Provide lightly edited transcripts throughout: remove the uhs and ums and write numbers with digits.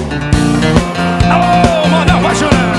Alô, manda apaixonar.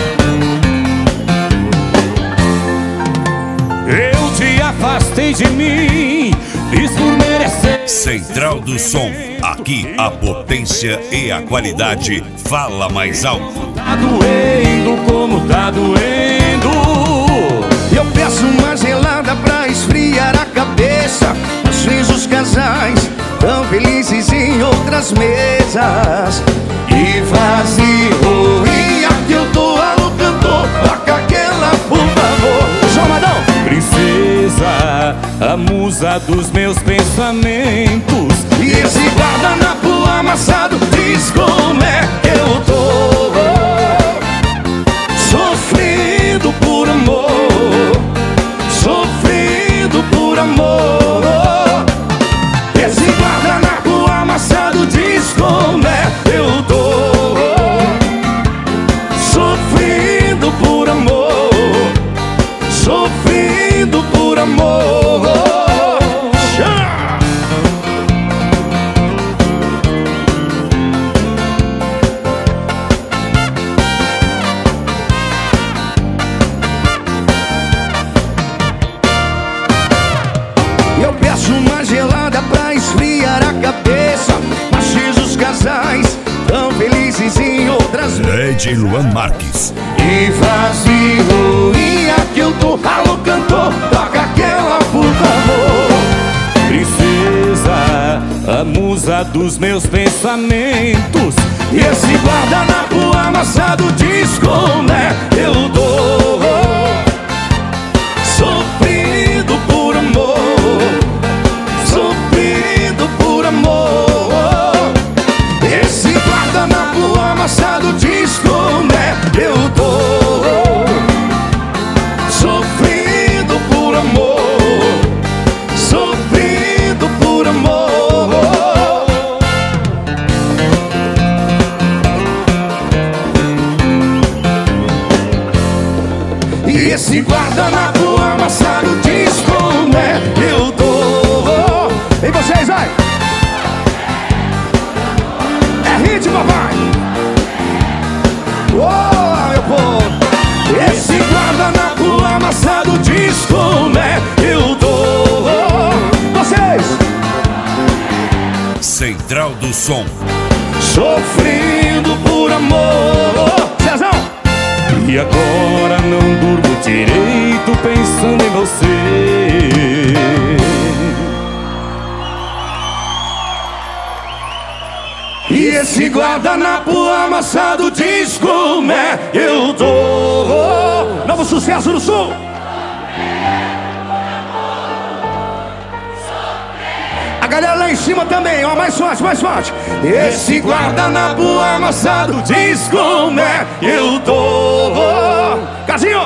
Eu te afastei de mim, fiz por merecer. Central do Som, aqui a potência e a qualidade fala mais alto. Tá doendo como tá doendo. Eu peço uma gelada pra esfriar a cabeça. Às vezes os casais tão felizes em outras mesas. E vazio, e aqui eu tô alô cantor. Toca aquela, por favor. Chamadão! Princesa, a musa dos meus pensamentos. E esse guardanapo amassado diz como é que eu tô. Sofrendo por amor, sofrendo por amor. Esse guardanapo amassado diz como é que eu tô. Sofrendo por amor, sofrendo por amor. Eu peço uma gelada pra esfriar a cabeça. Mas os casais tão felizes em outras Ed Luan Marques. e vazio, e aqui eu tô, alô cantor, toca aquela, por favor. Princesa, a musa dos meus pensamentos. E esse guardanapo amassado diz como é que eu tô. Sofrendo por amor, sofrendo por amor. Esse guardanapo amassado diz como é que eu tô. Sofrendo por amor, sofrendo por amor. E esse guardanapo amassado diz como é que eu tô. E vocês, vai! É ritmo, papai! Oh, meu povo! Esse guardanapo amassado diz como é que eu tô. Vocês! Central do Som. Sofrendo por amor. Cezão! E agora não durmo direito pensando em você. E esse guardanapo amassado diz como é que eu tô. Novo sucesso do Sul. A galera lá em cima também, ó, mais forte, mais forte. Esse guardanapo amassado diz como é que eu tô. Casinho!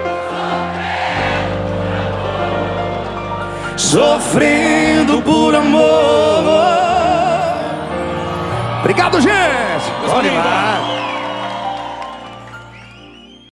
Sofrendo por amor. Obrigado, gente. Bom demais.